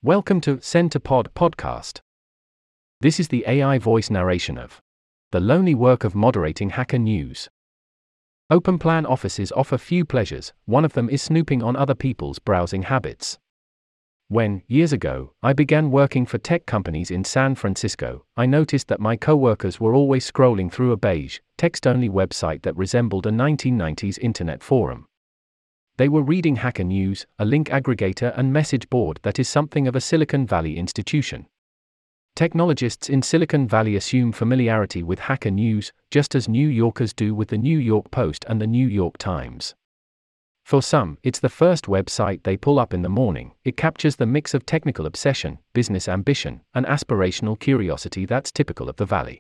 Welcome to Centerpod Podcast. This is the AI voice narration of The Lonely Work of Moderating Hacker News. Open plan offices offer few pleasures, one of them is snooping on other people's browsing habits. When, years ago, I began working for tech companies in San Francisco, I noticed that my coworkers were always scrolling through a beige, text-only website that resembled a 1990s internet forum. They were reading Hacker News, a link aggregator and message board that is something of a Silicon Valley institution. Technologists in Silicon Valley assume familiarity with Hacker News, just as New Yorkers do with the New York Post and the New York Times. For some, it's the first website they pull up in the morning. It captures the mix of technical obsession, business ambition, and aspirational curiosity that's typical of the Valley.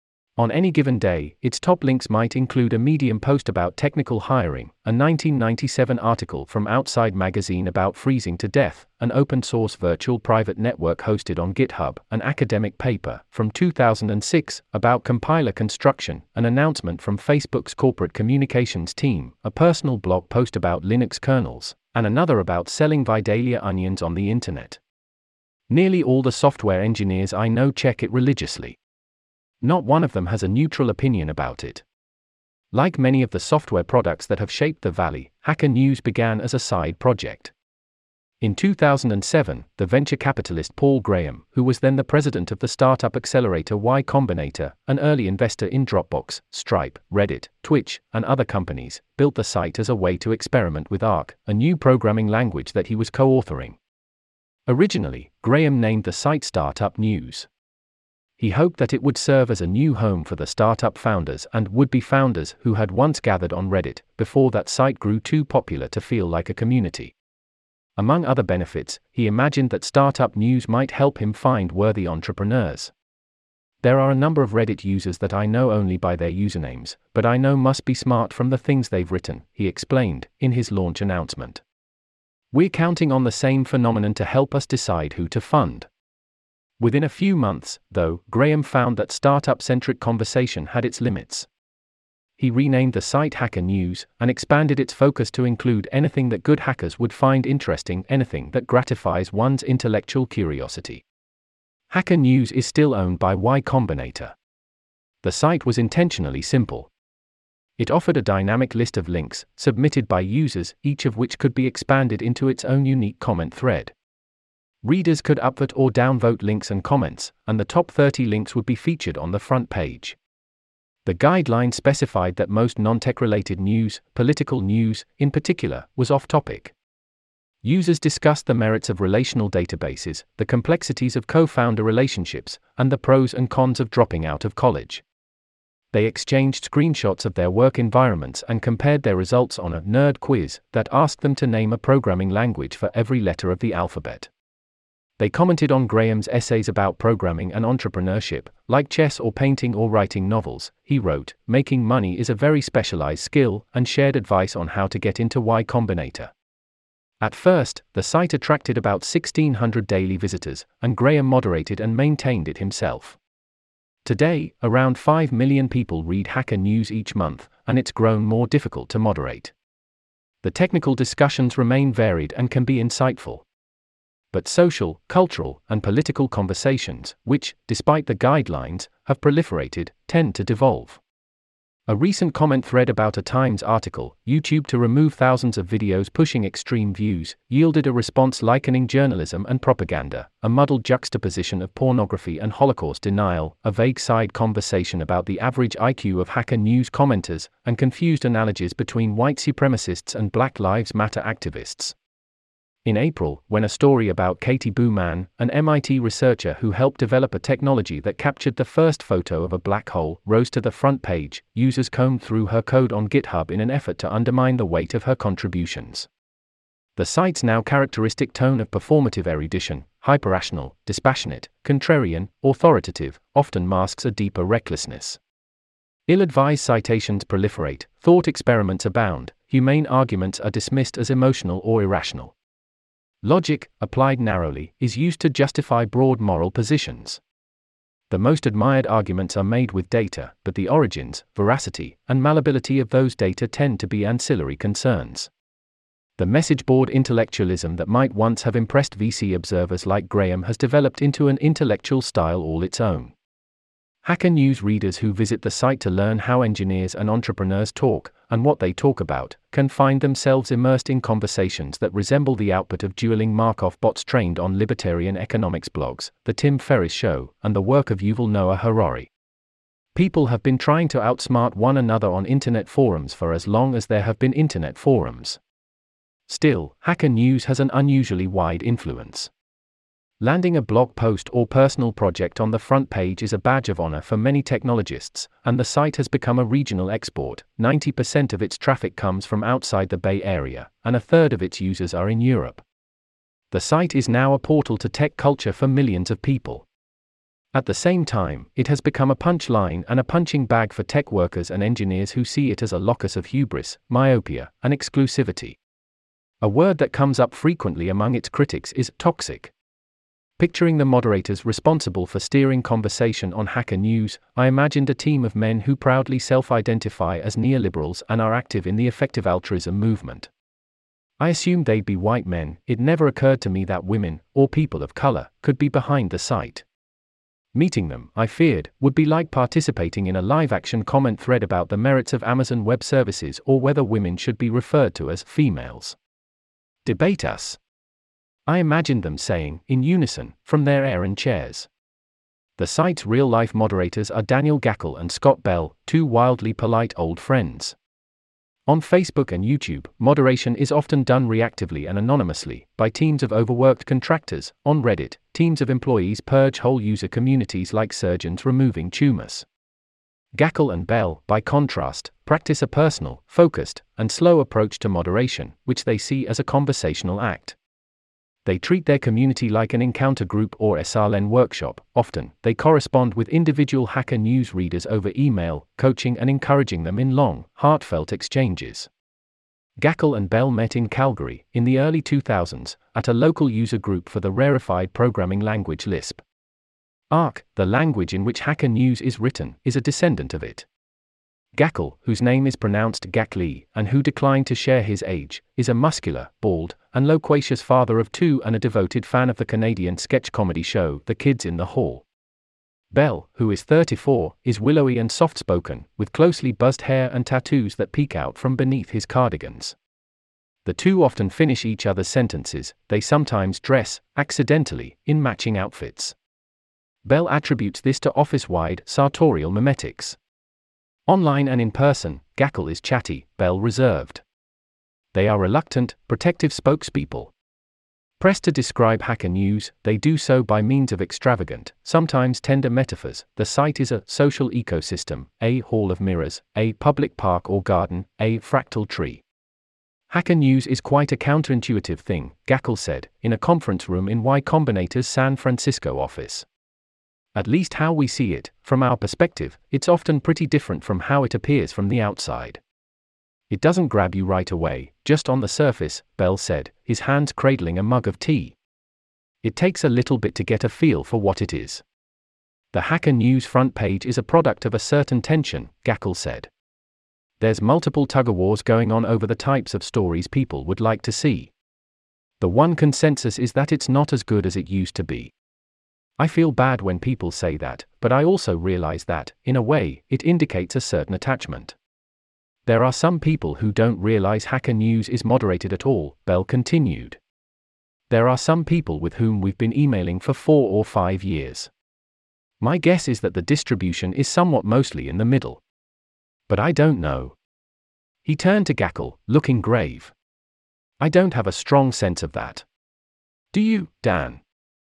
On any given day, its top links might include a Medium post about technical hiring, a 1997 article from Outside Magazine about freezing to death, an open-source virtual private network hosted on GitHub, an academic paper from 2006 about compiler construction, an announcement from Facebook's corporate communications team, a personal blog post about Linux kernels, and another about selling Vidalia onions on the internet. Nearly all the software engineers I know check it religiously. Not one of them has a neutral opinion about it. Like many of the software products that have shaped the Valley, Hacker News began as a side project. In 2007, the venture capitalist Paul Graham, who was then the president of the startup accelerator Y Combinator, an early investor in Dropbox, Stripe, Reddit, Twitch, and other companies, built the site as a way to experiment with Arc, a new programming language that he was co-authoring. Originally, Graham named the site Startup News. He hoped that it would serve as a new home for the startup founders and would-be founders who had once gathered on Reddit, before that site grew too popular to feel like a community. Among other benefits, he imagined that Startup News might help him find worthy entrepreneurs. There are a number of Reddit users that I know only by their usernames, but I know must be smart from the things they've written, he explained, in his launch announcement. We're counting on the same phenomenon to help us decide who to fund. Within a few months, though, Graham found that startup-centric conversation had its limits. He renamed the site Hacker News, and expanded its focus to include anything that good hackers would find interesting, anything that gratifies one's intellectual curiosity. Hacker News is still owned by Y Combinator. The site was intentionally simple. It offered a dynamic list of links, submitted by users, each of which could be expanded into its own unique comment thread. Readers could upvote or downvote links and comments, and the top 30 links would be featured on the front page. The guideline specified that most non-tech-related news, political news, in particular, was off-topic. Users discussed the merits of relational databases, the complexities of co-founder relationships, and the pros and cons of dropping out of college. They exchanged screenshots of their work environments and compared their results on a nerd quiz that asked them to name a programming language for every letter of the alphabet. They commented on Graham's essays about programming and entrepreneurship, like chess or painting or writing novels. He wrote, "Making money is a very specialized skill," and shared advice on how to get into Y Combinator. At first, the site attracted about 1,600 daily visitors, and Graham moderated and maintained it himself. Today, around 5 million people read Hacker News each month, and it's grown more difficult to moderate. The technical discussions remain varied and can be insightful. But social, cultural, and political conversations, which, despite the guidelines, have proliferated, tend to devolve. A recent comment thread about a Times article, YouTube to remove thousands of videos pushing extreme views, yielded a response likening journalism and propaganda, a muddled juxtaposition of pornography and Holocaust denial, a vague side conversation about the average IQ of Hacker News commenters, and confused analogies between white supremacists and Black Lives Matter activists. In April, when a story about Katie Bouman, an MIT researcher who helped develop a technology that captured the first photo of a black hole, rose to the front page, users combed through her code on GitHub in an effort to undermine the weight of her contributions. The site's now characteristic tone of performative erudition, hyperrational, dispassionate, contrarian, authoritative, often masks a deeper recklessness. Ill-advised citations proliferate, thought experiments abound, humane arguments are dismissed as emotional or irrational. Logic, applied narrowly, is used to justify broad moral positions. The most admired arguments are made with data, but the origins, veracity, and malleability of those data tend to be ancillary concerns. The message board intellectualism that might once have impressed VC observers like Graham has developed into an intellectual style all its own. Hacker News readers who visit the site to learn how engineers and entrepreneurs talk, and what they talk about, can find themselves immersed in conversations that resemble the output of dueling Markov bots trained on libertarian economics blogs, The Tim Ferriss Show, and the work of Yuval Noah Harari. People have been trying to outsmart one another on internet forums for as long as there have been internet forums. Still, Hacker News has an unusually wide influence. Landing a blog post or personal project on the front page is a badge of honor for many technologists, and the site has become a regional export. 90% of its traffic comes from outside the Bay Area, and a third of its users are in Europe. The site is now a portal to tech culture for millions of people. At the same time, it has become a punchline and a punching bag for tech workers and engineers who see it as a locus of hubris, myopia, and exclusivity. A word that comes up frequently among its critics is toxic. Picturing the moderators responsible for steering conversation on Hacker News, I imagined a team of men who proudly self-identify as neoliberals and are active in the effective altruism movement. I assumed they'd be white men. It never occurred to me that women, or people of color, could be behind the site. Meeting them, I feared, would be like participating in a live-action comment thread about the merits of Amazon Web Services or whether women should be referred to as females. Debate us. I imagined them saying, in unison, from their errand chairs. The site's real-life moderators are Daniel Gackle and Scott Bell, two wildly polite old friends. On Facebook and YouTube, moderation is often done reactively and anonymously, by teams of overworked contractors. On Reddit, teams of employees purge whole user communities like surgeons removing tumors. Gackle and Bell, by contrast, practice a personal, focused, and slow approach to moderation, which they see as a conversational act. They treat their community like an encounter group or SRLN workshop. Often, they correspond with individual Hacker News readers over email, coaching and encouraging them in long, heartfelt exchanges. Gackle and Bell met in Calgary, in the early 2000s, at a local user group for the rarefied programming language Lisp. Arc, the language in which Hacker News is written, is a descendant of it. Gackle, whose name is pronounced Gacklee, and who declined to share his age, is a muscular, bald, and loquacious father of two and a devoted fan of the Canadian sketch comedy show The Kids in the Hall. Bell, who is 34, is willowy and soft-spoken, with closely buzzed hair and tattoos that peek out from beneath his cardigans. The two often finish each other's sentences. They sometimes dress, accidentally, in matching outfits. Bell attributes this to office-wide, sartorial memetics. Online and in person, Gackle is chatty, Bell reserved. They are reluctant, protective spokespeople. Pressed to describe Hacker News, they do so by means of extravagant, sometimes tender metaphors. The site is a social ecosystem, a hall of mirrors, a public park or garden, a fractal tree. Hacker News is quite a counterintuitive thing, Gackle said, in a conference room in Y Combinator's San Francisco office. At least how we see it, from our perspective, it's often pretty different from how it appears from the outside. It doesn't grab you right away, just on the surface, Bell said, his hands cradling a mug of tea. It takes a little bit to get a feel for what it is. The Hacker News front page is a product of a certain tension, Gackle said. There's multiple tug-of-wars going on over the types of stories people would like to see. The one consensus is that it's not as good as it used to be. I feel bad when people say that, but I also realize that, in a way, it indicates a certain attachment. There are some people who don't realize Hacker News is moderated at all, Bell continued. There are some people with whom we've been emailing for 4 or 5 years. My guess is that the distribution is somewhat mostly in the middle. But I don't know. He turned to Gackle, looking grave. I don't have a strong sense of that. Do you, Dan?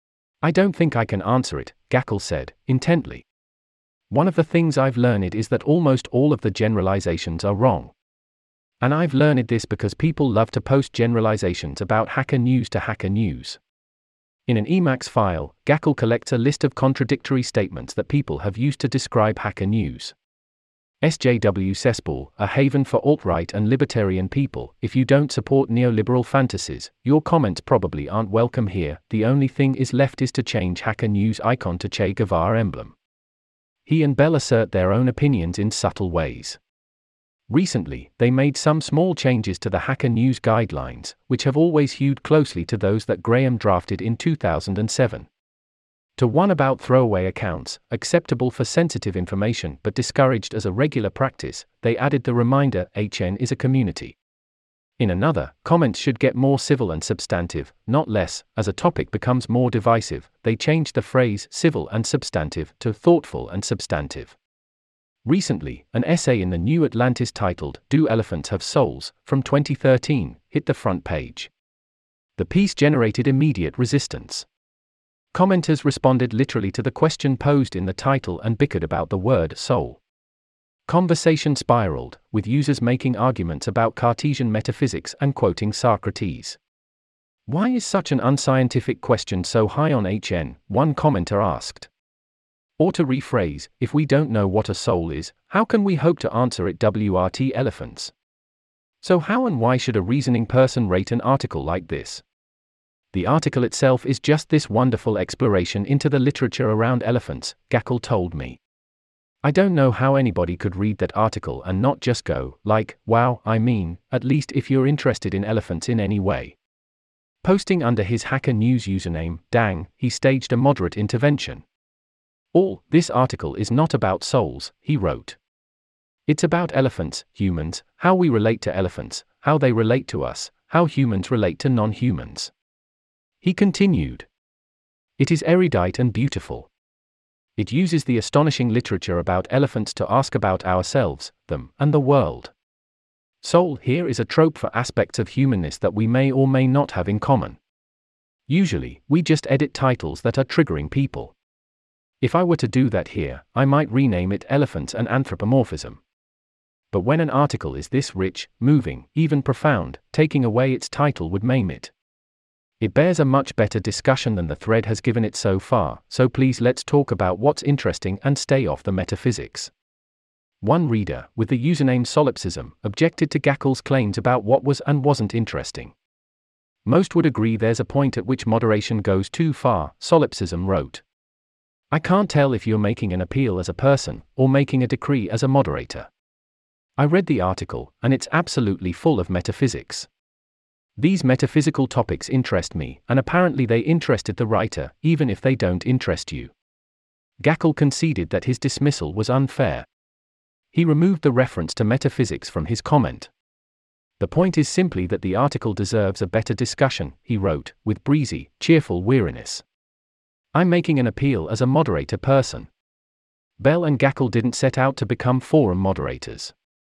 I don't think I can answer it, Gackle said, intently. One of the things I've learned is that almost all of the generalizations are wrong. And I've learned this because people love to post generalizations about Hacker News to Hacker News. In an Emacs file, Gackle collects a list of contradictory statements that people have used to describe Hacker News. SJW cesspool, a haven for alt-right and libertarian people. If you don't support neoliberal fantasies, your comments probably aren't welcome here. The only thing is left is to change Hacker News icon to Che Guevara emblem. He and Bell assert their own opinions in subtle ways. Recently, they made some small changes to the Hacker News guidelines, which have always hewed closely to those that Graham drafted in 2007. To one about throwaway accounts, acceptable for sensitive information but discouraged as a regular practice, they added the reminder HN is a community. In another, comments should get more civil and substantive, not less. As a topic becomes more divisive, they changed the phrase civil and substantive to thoughtful and substantive. Recently, an essay in the New Atlantis titled Do Elephants Have Souls? From 2013 hit the front page. The piece generated immediate resistance. Commenters responded literally to the question posed in the title and bickered about the word soul. Conversation spiraled, with users making arguments about Cartesian metaphysics and quoting Socrates. Why is such an unscientific question so high on HN? One commenter asked. Or to rephrase, if we don't know what a soul is, how can we hope to answer it? WRT elephants. So how and why should a reasoning person rate an article like this? The article itself is just this wonderful exploration into the literature around elephants, Gackle told me. I don't know how anybody could read that article and not just go, like, wow, I mean, at least if you're interested in elephants in any way. Posting under his Hacker News username, Dang, he staged a moderate intervention. This article is not about souls, he wrote. It's about elephants, humans, how we relate to elephants, how they relate to us, how humans relate to non-humans. He continued. It is erudite and beautiful. It uses the astonishing literature about elephants to ask about ourselves, them, and the world. Soul here is a trope for aspects of humanness that we may or may not have in common. Usually, we just edit titles that are triggering people. If I were to do that here, I might rename it Elephants and Anthropomorphism. But when an article is this rich, moving, even profound, taking away its title would maim it. It bears a much better discussion than the thread has given it so far, so please let's talk about what's interesting and stay off the metaphysics. One reader, with the username Solipsism, objected to Gackle's claims about what was and wasn't interesting. Most would agree there's a point at which moderation goes too far, Solipsism wrote. I can't tell if you're making an appeal as a person, or making a decree as a moderator. I read the article, and it's absolutely full of metaphysics. These metaphysical topics interest me, and apparently they interested the writer, even if they don't interest you. Gackle conceded that his dismissal was unfair. He removed the reference to metaphysics from his comment. The point is simply that the article deserves a better discussion, he wrote, with breezy, cheerful weariness. I'm making an appeal as a moderator person. Bell and Gackle didn't set out to become forum moderators.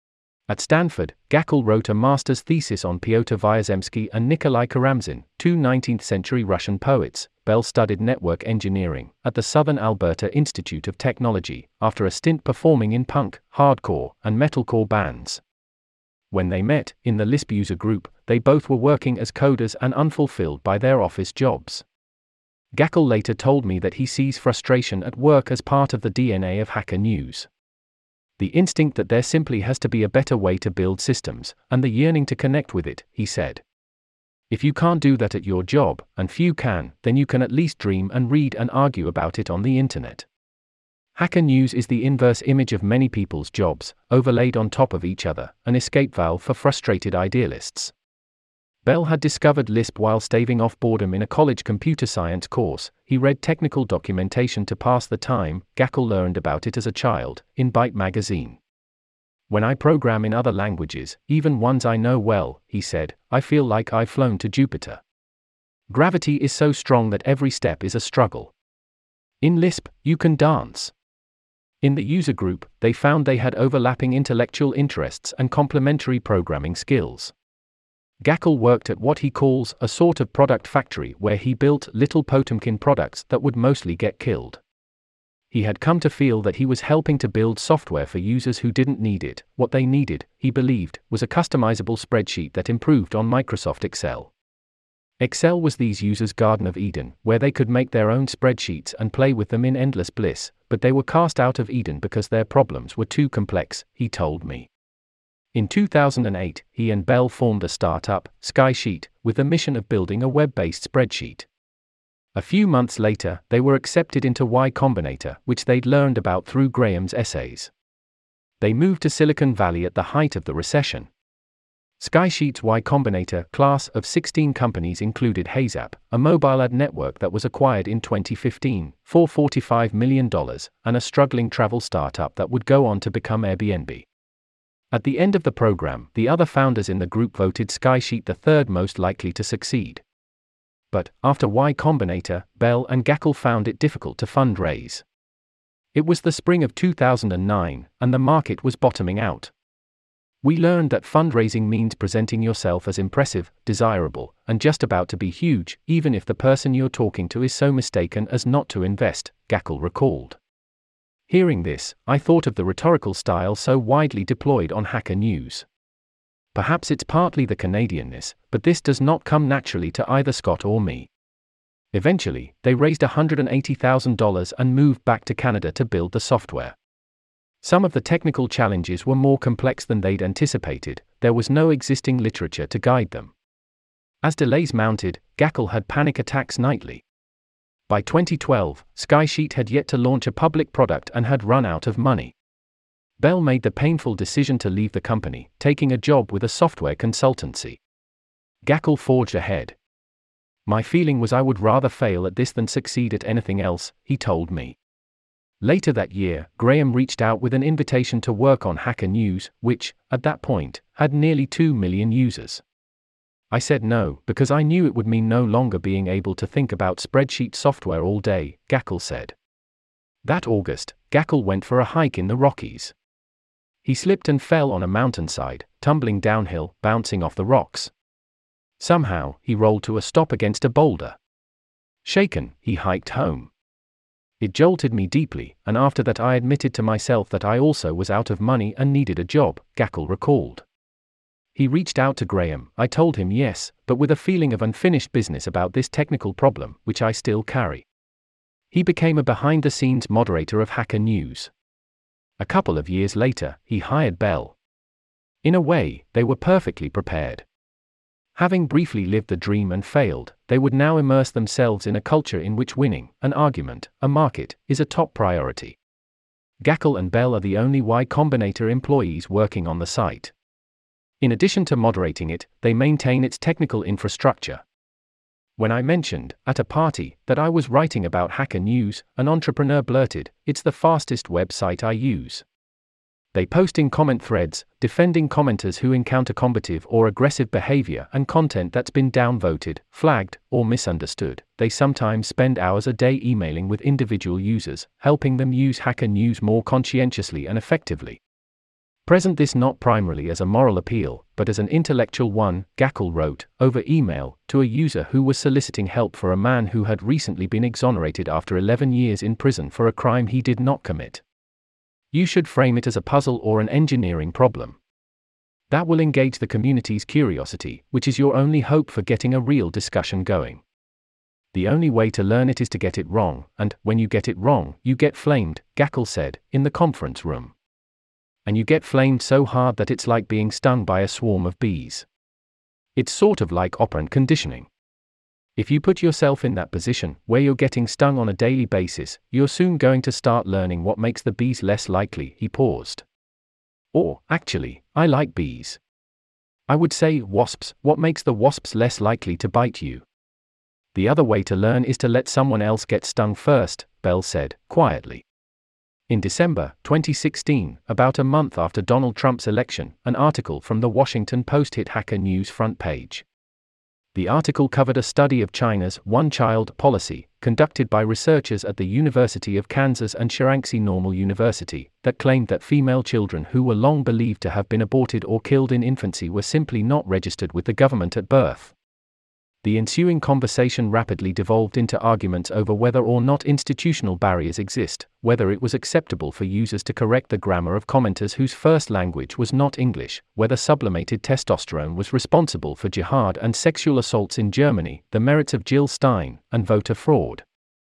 At Stanford, Gackle wrote a master's thesis on Pyotr Vyazemsky and Nikolai Karamzin, two 19th-century Russian poets. Bell studied network engineering at the Southern Alberta Institute of Technology, after a stint performing in punk, hardcore, and metalcore bands. When they met, in the Lisp user group, they both were working as coders and unfulfilled by their office jobs. Gackle later told me that he sees frustration at work as part of the DNA of Hacker News. The instinct that there simply has to be a better way to build systems, and the yearning to connect with it, he said. If you can't do that at your job, and few can, then you can at least dream and read and argue about it on the internet. Hacker News is the inverse image of many people's jobs, overlaid on top of each other, an escape valve for frustrated idealists. Bell had discovered Lisp while staving off boredom in a college computer science course. He read technical documentation to pass the time. Gackle learned about it as a child, in Byte magazine. When I program in other languages, even ones I know well, he said, I feel like I've flown to Jupiter. Gravity is so strong that every step is a struggle. In Lisp, you can dance. In the user group, they found they had overlapping intellectual interests and complementary programming skills. Gackle worked at what he calls a sort of product factory where he built little Potemkin products that would mostly get killed. He had come to feel that he was helping to build software for users who didn't need it. What they needed, he believed, was a customizable spreadsheet that improved on Microsoft Excel. Excel was these users' Garden of Eden, where they could make their own spreadsheets and play with them in endless bliss, but they were cast out of Eden because their problems were too complex, he told me. In 2008, he and Bell formed a startup, SkySheet, with the mission of building a web-based spreadsheet. A few months later, they were accepted into Y Combinator, which they'd learned about through Graham's essays. They moved to Silicon Valley at the height of the recession. Skysheet's Y Combinator class of 16 companies included HeyZap, a mobile ad network that was acquired in 2015 for $45 million, and a struggling travel startup that would go on to become Airbnb. At the end of the program, the other founders in the group voted Skysheet the third most likely to succeed. But, after Y Combinator, Bell and Gackel found it difficult to fundraise. It was the spring of 2009, and the market was bottoming out. We learned that fundraising means presenting yourself as impressive, desirable, and just about to be huge, even if the person you're talking to is so mistaken as not to invest, Gackel recalled. Hearing this, I thought of the rhetorical style so widely deployed on Hacker News. Perhaps it's partly the Canadianness, but this does not come naturally to either Scott or me. Eventually, they raised $180,000 and moved back to Canada to build the software. Some of the technical challenges were more complex than they'd anticipated. There was no existing literature to guide them. As delays mounted, Gackel had panic attacks nightly. By 2012, Skysheet had yet to launch a public product and had run out of money. Bell made the painful decision to leave the company, taking a job with a software consultancy. Gackel forged ahead. "My feeling was I would rather fail at this than succeed at anything else," he told me. Later that year, Graham reached out with an invitation to work on Hacker News, which, at that point, had nearly 2 million users. I said no, because I knew it would mean no longer being able to think about spreadsheet software all day, Gackel said. That August, Gackel went for a hike in the Rockies. He slipped and fell on a mountainside, tumbling downhill, bouncing off the rocks. Somehow, he rolled to a stop against a boulder. Shaken, he hiked home. It jolted me deeply, and after that I admitted to myself that I also was out of money and needed a job, Gackel recalled. He reached out to Graham. I told him yes, but with a feeling of unfinished business about this technical problem, which I still carry. He became a behind-the-scenes moderator of Hacker News. A couple of years later, he hired Bell. In a way, they were perfectly prepared. Having briefly lived the dream and failed, they would now immerse themselves in a culture in which winning, an argument, a market, is a top priority. Gackel and Bell are the only Y Combinator employees working on the site. In addition to moderating it, they maintain its technical infrastructure. When I mentioned, at a party, that I was writing about Hacker News, an entrepreneur blurted, "It's the fastest website I use." They post in comment threads, defending commenters who encounter combative or aggressive behavior and content that's been downvoted, flagged, or misunderstood. They sometimes spend hours a day emailing with individual users, helping them use Hacker News more conscientiously and effectively. Present this not primarily as a moral appeal, but as an intellectual one, Gackel wrote, over email, to a user who was soliciting help for a man who had recently been exonerated after 11 years in prison for a crime he did not commit. You should frame it as a puzzle or an engineering problem. That will engage the community's curiosity, which is your only hope for getting a real discussion going. The only way to learn it is to get it wrong, and, when you get it wrong, you get flamed, Gackel said, in the conference room. And you get flamed so hard that it's like being stung by a swarm of bees. It's sort of like operant conditioning. If you put yourself in that position, where you're getting stung on a daily basis, you're soon going to start learning what makes the bees less likely. He paused. Or, actually, I like bees. I would say wasps. What makes the wasps less likely to bite you? The other way to learn is to let someone else get stung first, Bell said, quietly. In December 2016, about a month after Donald Trump's election, an article from the Washington Post hit Hacker News front page. The article covered a study of China's one-child policy, conducted by researchers at the University of Kansas and Shaanxi Normal University, that claimed that female children who were long believed to have been aborted or killed in infancy were simply not registered with the government at birth. The ensuing conversation rapidly devolved into arguments over whether or not institutional barriers exist, whether it was acceptable for users to correct the grammar of commenters whose first language was not English, whether sublimated testosterone was responsible for jihad and sexual assaults in Germany, the merits of Jill Stein, and voter fraud.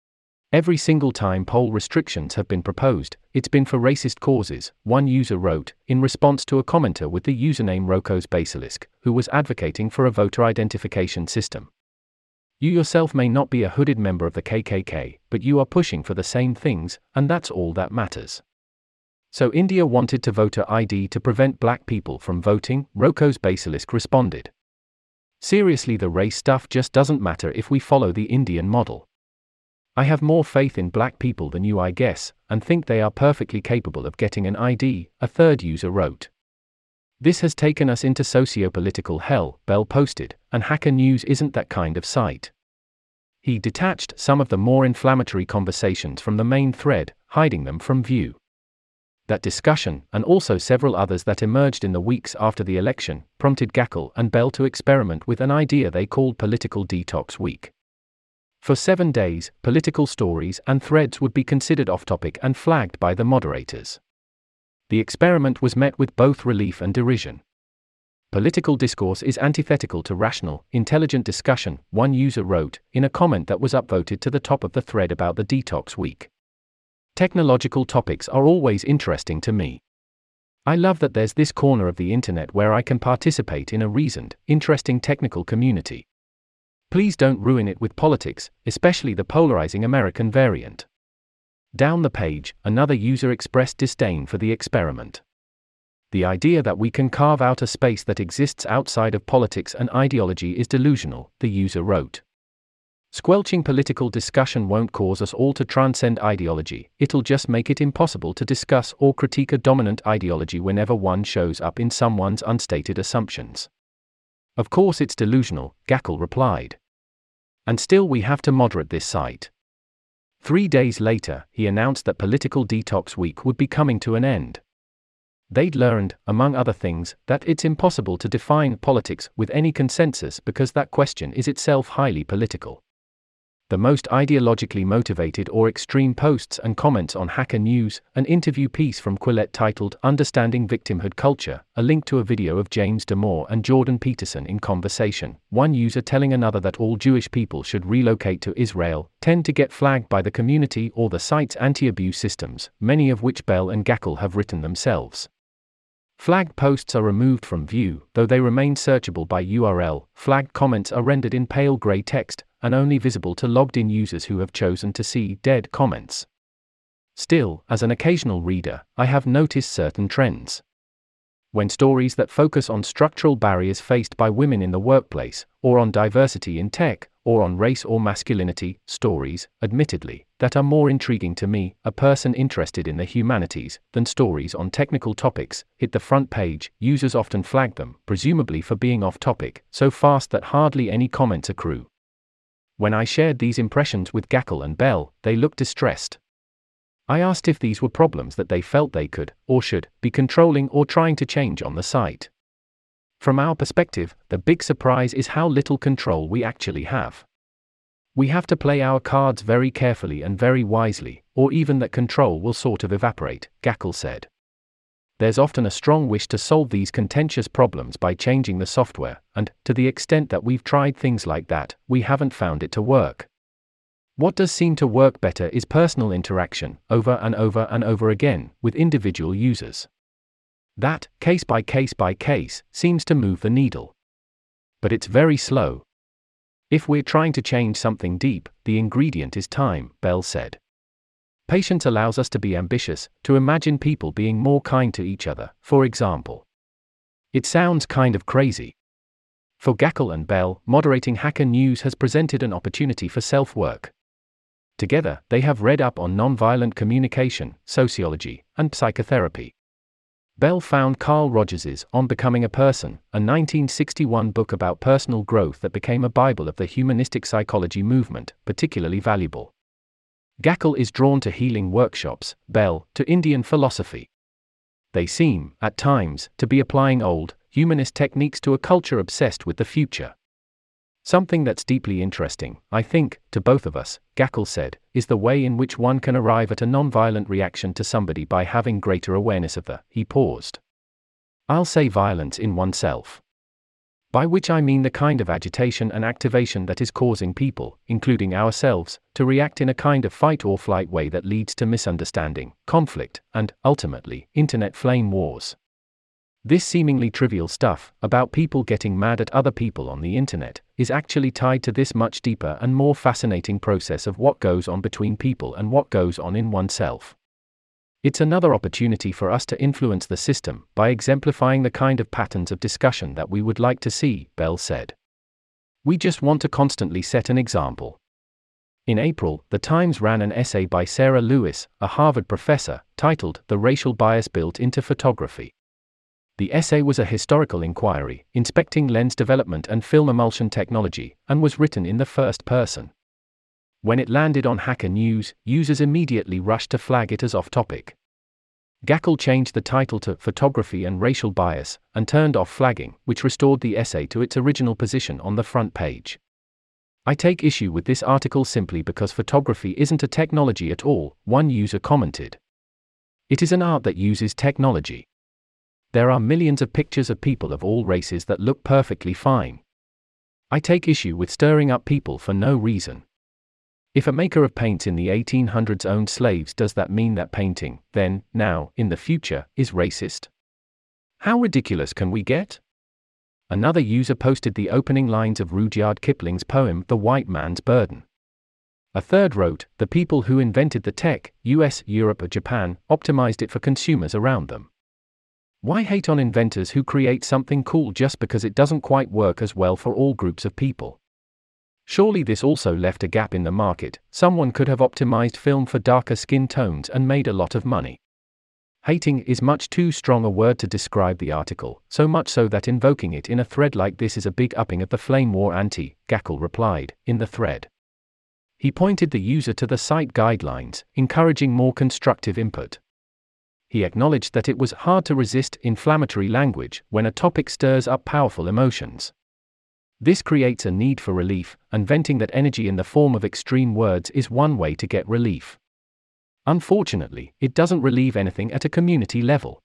Every single time poll restrictions have been proposed, it's been for racist causes, one user wrote, in response to a commenter with the username Rocco's Basilisk, who was advocating for a voter identification system. You yourself may not be a hooded member of the KKK, but you are pushing for the same things, and that's all that matters. So India wanted to voter ID to prevent black people from voting, Roko's Basilisk responded. Seriously, the race stuff just doesn't matter if we follow the Indian model. I have more faith in black people than you, I guess, and think they are perfectly capable of getting an ID, a third user wrote. This has taken us into socio-political hell, Bell posted, and Hacker News isn't that kind of site. He detached some of the more inflammatory conversations from the main thread, hiding them from view. That discussion, and also several others that emerged in the weeks after the election, prompted Gackle and Bell to experiment with an idea they called Political Detox Week. For 7 days, political stories and threads would be considered off-topic and flagged by the moderators. The experiment was met with both relief and derision. Political discourse is antithetical to rational, intelligent discussion, one user wrote, in a comment that was upvoted to the top of the thread about the Detox Week. Technological topics are always interesting to me. I love that there's this corner of the internet where I can participate in a reasoned, interesting technical community. Please don't ruin it with politics, especially the polarizing American variant. Down the page, another user expressed disdain for the experiment. The idea that we can carve out a space that exists outside of politics and ideology is delusional, the user wrote. Squelching political discussion won't cause us all to transcend ideology, it'll just make it impossible to discuss or critique a dominant ideology whenever one shows up in someone's unstated assumptions. Of course it's delusional, Gackle replied. And still we have to moderate this site. 3 days later, he announced that Political Detox Week would be coming to an end. They'd learned, among other things, that it's impossible to define politics with any consensus because that question is itself highly political. The most ideologically motivated or extreme posts and comments on Hacker News, an interview piece from Quillette titled Understanding Victimhood Culture, a link to a video of James Damore and Jordan Peterson in conversation, one user telling another that all Jewish people should relocate to Israel, tend to get flagged by the community or the site's anti-abuse systems, many of which Bell and Gackle have written themselves. Flagged posts are removed from view, though they remain searchable by URL. Flagged comments are rendered in pale gray text, and only visible to logged-in users who have chosen to see dead comments. Still, as an occasional reader, I have noticed certain trends. When stories that focus on structural barriers faced by women in the workplace, or on diversity in tech, or on race or masculinity, stories, admittedly, that are more intriguing to me, a person interested in the humanities, than stories on technical topics, hit the front page, users often flag them, presumably for being off-topic, so fast that hardly any comments accrue. When I shared these impressions with Gackle and Bell, they looked distressed. I asked if these were problems that they felt they could, or should, be controlling or trying to change on the site. From our perspective, the big surprise is how little control we actually have. We have to play our cards very carefully and very wisely, or even that control will sort of evaporate, Gackle said. There's often a strong wish to solve these contentious problems by changing the software, and, to the extent that we've tried things like that, we haven't found it to work. What does seem to work better is personal interaction, over and over and over again, with individual users. That, case by case, seems to move the needle. But it's very slow. If we're trying to change something deep, the ingredient is time, Bell said. Patience allows us to be ambitious, to imagine people being more kind to each other, for example. It sounds kind of crazy. For Gackle and Bell, moderating Hacker News has presented an opportunity for self-work. Together, they have read up on nonviolent communication, sociology, and psychotherapy. Bell found Carl Rogers's On Becoming a Person, a 1961 book about personal growth that became a Bible of the humanistic psychology movement, particularly valuable. Gackle is drawn to healing workshops, Bell, to Indian philosophy. They seem, at times, to be applying old, humanist techniques to a culture obsessed with the future. Something that's deeply interesting, I think, to both of us, Gackle said, is the way in which one can arrive at a nonviolent reaction to somebody by having greater awareness of he paused. I'll say violence in oneself. By which I mean the kind of agitation and activation that is causing people, including ourselves, to react in a kind of fight-or-flight way that leads to misunderstanding, conflict, and, ultimately, internet flame wars. This seemingly trivial stuff, about people getting mad at other people on the internet, is actually tied to this much deeper and more fascinating process of what goes on between people and what goes on in oneself. It's another opportunity for us to influence the system by exemplifying the kind of patterns of discussion that we would like to see, Bell said. We just want to constantly set an example. In April, The Times ran an essay by Sarah Lewis, a Harvard professor, titled The Racial Bias Built into Photography. The essay was a historical inquiry, inspecting lens development and film emulsion technology, and was written in the first person. When it landed on Hacker News, users immediately rushed to flag it as off-topic. Gackle changed the title to Photography and Racial Bias, and turned off flagging, which restored the essay to its original position on the front page. I take issue with this article simply because photography isn't a technology at all, one user commented. It is an art that uses technology. There are millions of pictures of people of all races that look perfectly fine. I take issue with stirring up people for no reason. If a maker of paints in the 1800s owned slaves, does that mean that painting, then, now, in the future, is racist? How ridiculous can we get? Another user posted the opening lines of Rudyard Kipling's poem The White Man's Burden. A third wrote, the people who invented the tech, US, Europe or Japan, optimized it for consumers around them. Why hate on inventors who create something cool just because it doesn't quite work as well for all groups of people? Surely this also left a gap in the market. Someone could have optimized film for darker skin tones and made a lot of money. Hating is much too strong a word to describe the article, so much so that invoking it in a thread like this is a big upping of the flame war Gackle replied, in the thread. He pointed the user to the site guidelines, encouraging more constructive input. He acknowledged that it was hard to resist inflammatory language when a topic stirs up powerful emotions. This creates a need for relief, and venting that energy in the form of extreme words is one way to get relief. Unfortunately, it doesn't relieve anything at a community level.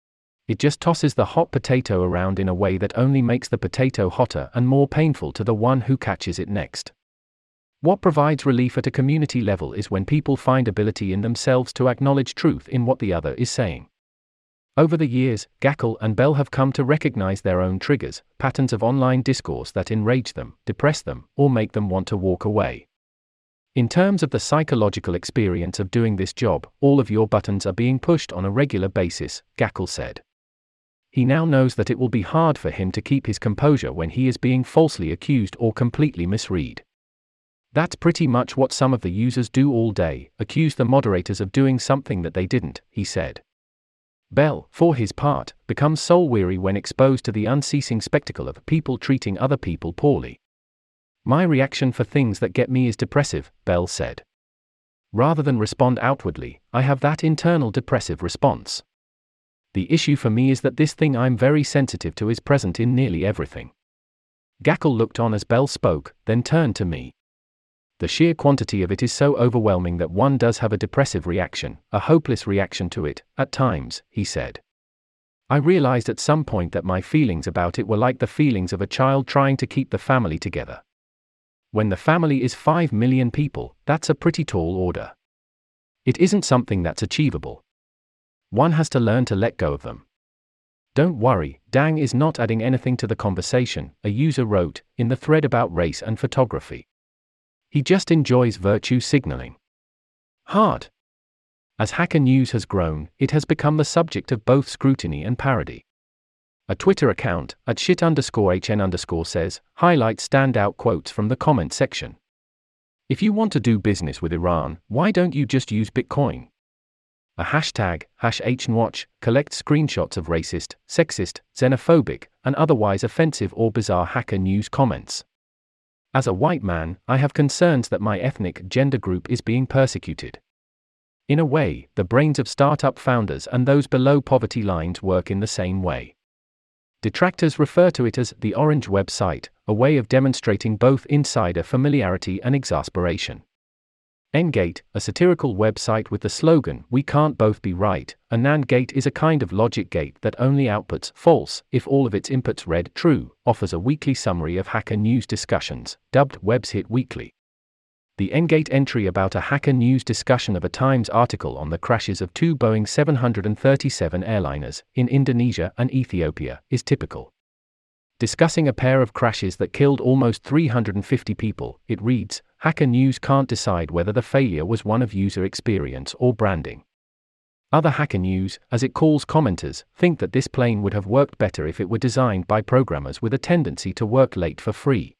It just tosses the hot potato around in a way that only makes the potato hotter and more painful to the one who catches it next. What provides relief at a community level is when people find ability in themselves to acknowledge truth in what the other is saying. Over the years, Gackle and Bell have come to recognize their own triggers, patterns of online discourse that enrage them, depress them, or make them want to walk away. In terms of the psychological experience of doing this job, all of your buttons are being pushed on a regular basis, Gackle said. He now knows that it will be hard for him to keep his composure when he is being falsely accused or completely misread. That's pretty much what some of the users do all day, accuse the moderators of doing something that they didn't, he said. Bell, for his part, becomes soul-weary when exposed to the unceasing spectacle of people treating other people poorly. My reaction for things that get me is depressive, Bell said. Rather than respond outwardly, I have that internal depressive response. The issue for me is that this thing I'm very sensitive to is present in nearly everything. Gackle looked on as Bell spoke, then turned to me. The sheer quantity of it is so overwhelming that one does have a depressive reaction, a hopeless reaction to it, at times, he said. I realized at some point that my feelings about it were like the feelings of a child trying to keep the family together. When the family is 5 million people, that's a pretty tall order. It isn't something that's achievable. One has to learn to let go of them. Don't worry, Dang is not adding anything to the conversation, a user wrote, in the thread about race and photography. He just enjoys virtue signaling. Hard. As Hacker News has grown, it has become the subject of both scrutiny and parody. A Twitter account, @shit_hn_ says, highlights standout quotes from the comment section. If you want to do business with Iran, why don't you just use Bitcoin? A hashtag, #HNWatch, collects screenshots of racist, sexist, xenophobic, and otherwise offensive or bizarre Hacker News comments. As a white man, I have concerns that my ethnic gender group is being persecuted. In a way, the brains of startup founders and those below poverty lines work in the same way. Detractors refer to it as the Orange website, a way of demonstrating both insider familiarity and exasperation. Ngate, a satirical website with the slogan, "We can't both be right," a NAND gate is a kind of logic gate that only outputs false if all of its inputs read true, offers a weekly summary of Hacker News discussions, dubbed Web's Hit Weekly. The Ngate entry about a Hacker News discussion of a Times article on the crashes of 2 Boeing 737 airliners in Indonesia and Ethiopia is typical. Discussing a pair of crashes that killed almost 350 people, it reads, Hacker News can't decide whether the failure was one of user experience or branding. Other Hacker News, as it calls commenters, think that this plane would have worked better if it were designed by programmers with a tendency to work late for free.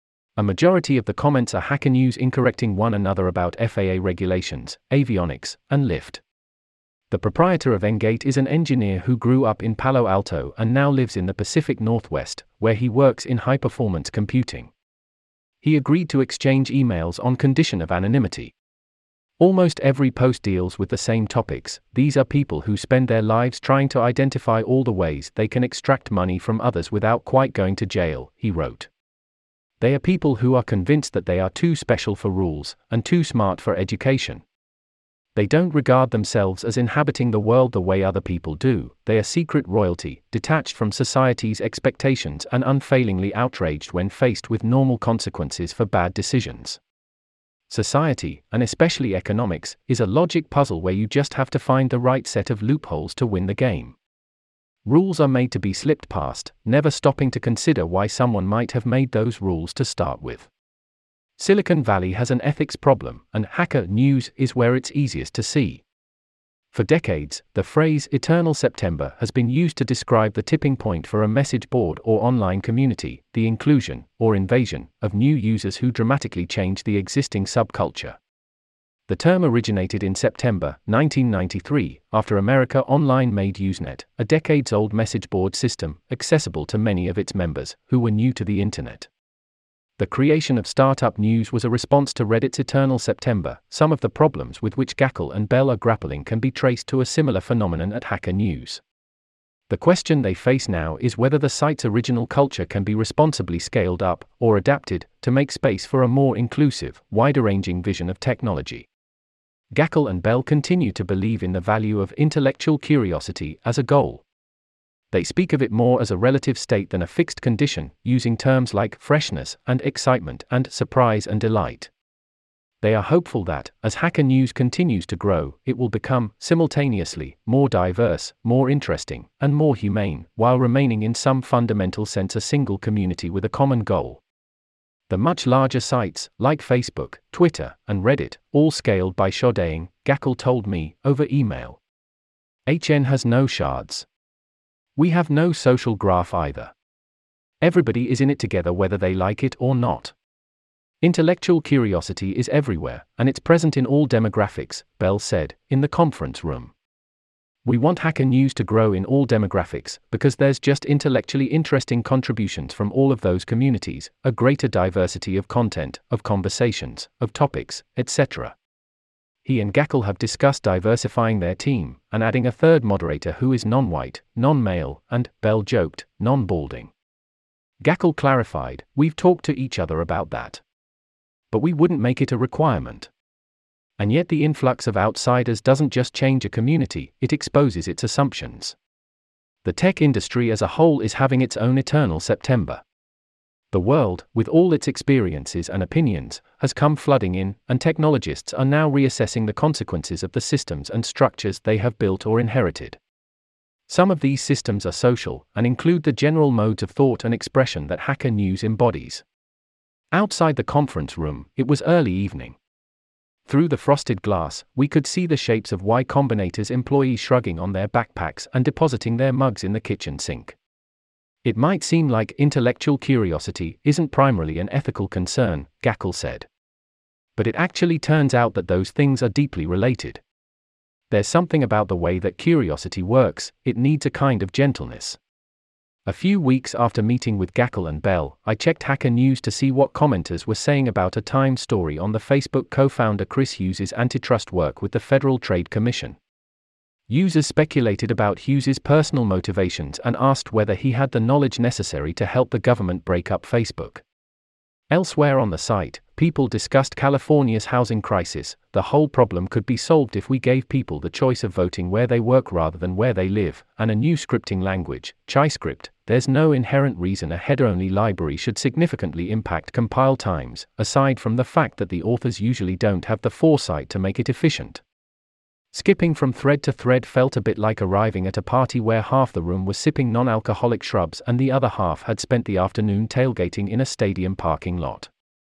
A majority of the comments are Hacker News incorrecting one another about FAA regulations, avionics, and lift. The proprietor of Engate is an engineer who grew up in Palo Alto and now lives in the Pacific Northwest, where he works in high-performance computing. He agreed to exchange emails on condition of anonymity. Almost every post deals with the same topics. These are people who spend their lives trying to identify all the ways they can extract money from others without quite going to jail, he wrote. They are people who are convinced that they are too special for rules, and too smart for education. They don't regard themselves as inhabiting the world the way other people do. They are secret royalty, detached from society's expectations and unfailingly outraged when faced with normal consequences for bad decisions. Society, and especially economics, is a logic puzzle where you just have to find the right set of loopholes to win the game. Rules are made to be slipped past, never stopping to consider why someone might have made those rules to start with. Silicon Valley has an ethics problem, and Hacker News is where it's easiest to see. For decades, the phrase "eternal September" has been used to describe the tipping point for a message board or online community, the inclusion, or invasion, of new users who dramatically change the existing subculture. The term originated in September 1993, after America Online made Usenet, a decades-old message board system, accessible to many of its members, who were new to the Internet. The creation of Startup News was a response to Reddit's Eternal September. Some of the problems with which Gackle and Bell are grappling can be traced to a similar phenomenon at Hacker News. The question they face now is whether the site's original culture can be responsibly scaled up, or adapted, to make space for a more inclusive, wider-ranging vision of technology. Gackle and Bell continue to believe in the value of intellectual curiosity as a goal. They speak of it more as a relative state than a fixed condition, using terms like freshness and excitement and surprise and delight. They are hopeful that, as Hacker News continues to grow, it will become, simultaneously, more diverse, more interesting, and more humane, while remaining in some fundamental sense a single community with a common goal. The much larger sites, like Facebook, Twitter, and Reddit, all scaled by sharding, Gackle told me, over email. HN has no shards. We have no social graph either. Everybody is in it together whether they like it or not. Intellectual curiosity is everywhere, and it's present in all demographics, Bell said, in the conference room. We want Hacker News to grow in all demographics, because there's just intellectually interesting contributions from all of those communities, a greater diversity of content, of conversations, of topics, etc. He and Gackle have discussed diversifying their team, and adding a third moderator who is non-white, non-male, and, Bell joked, non-balding. Gackle clarified, "We've talked to each other about that. But we wouldn't make it a requirement." And yet the influx of outsiders doesn't just change a community, it exposes its assumptions. The tech industry as a whole is having its own eternal September. The world, with all its experiences and opinions, has come flooding in, and technologists are now reassessing the consequences of the systems and structures they have built or inherited. Some of these systems are social, and include the general modes of thought and expression that Hacker News embodies. Outside the conference room, it was early evening. Through the frosted glass, we could see the shapes of Y Combinator's employees shrugging on their backpacks and depositing their mugs in the kitchen sink. It might seem like intellectual curiosity isn't primarily an ethical concern, Gackle said. But it actually turns out that those things are deeply related. There's something about the way that curiosity works, it needs a kind of gentleness. A few weeks after meeting with Gackle and Bell, I checked Hacker News to see what commenters were saying about a Time story on the Facebook co-founder Chris Hughes' antitrust work with the Federal Trade Commission. Users speculated about Hughes' personal motivations and asked whether he had the knowledge necessary to help the government break up Facebook. Elsewhere on the site, people discussed California's housing crisis. The whole problem could be solved if we gave people the choice of voting where they work rather than where they live, and a new scripting language, ChiScript. There's no inherent reason a header-only library should significantly impact compile times, aside from the fact that the authors usually don't have the foresight to make it efficient. Skipping from thread to thread felt a bit like arriving at a party where half the room was sipping non-alcoholic shrubs and the other half had spent the afternoon tailgating in a stadium parking lot.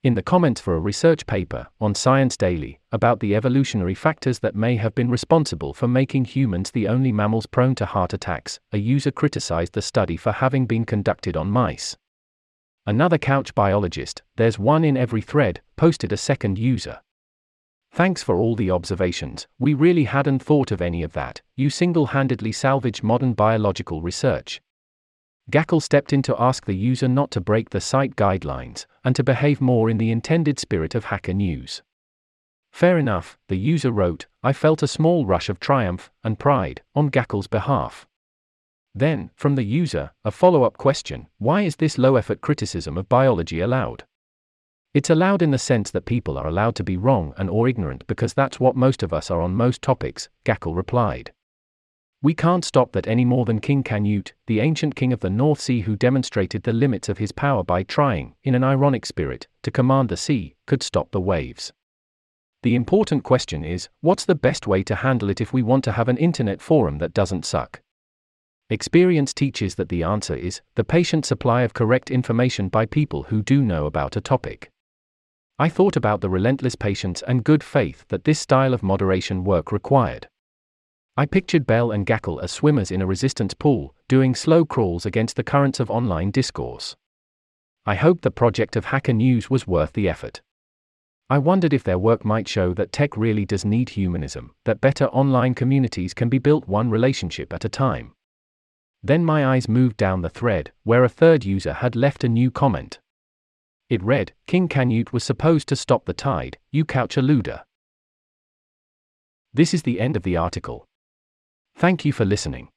In the comments for a research paper on Science Daily about the evolutionary factors that may have been responsible for making humans the only mammals prone to heart attacks, a user criticized the study for having been conducted on mice. Another couch biologist, there's one in every thread, posted a second user. Thanks for all the observations, we really hadn't thought of any of that, you single-handedly salvaged modern biological research. Gackle stepped in to ask the user not to break the site guidelines, and to behave more in the intended spirit of Hacker News. Fair enough, the user wrote, I felt a small rush of triumph and pride on Gackle's behalf. Then, from the user, a follow-up question, why is this low-effort criticism of biology allowed? It's allowed in the sense that people are allowed to be wrong and or ignorant because that's what most of us are on most topics, Gackle replied. We can't stop that any more than King Canute, the ancient king of the North Sea who demonstrated the limits of his power by trying, in an ironic spirit, to command the sea, could stop the waves. The important question is, what's the best way to handle it if we want to have an internet forum that doesn't suck? Experience teaches that the answer is, the patient supply of correct information by people who do know about a topic. I thought about the relentless patience and good faith that this style of moderation work required. I pictured Bell and Gackle as swimmers in a resistance pool, doing slow crawls against the currents of online discourse. I hoped the project of Hacker News was worth the effort. I wondered if their work might show that tech really does need humanism, that better online communities can be built one relationship at a time. Then my eyes moved down the thread, where a third user had left a new comment. It read, King Canute was supposed to stop the tide, you couch eluder. This is the end of the article. Thank you for listening.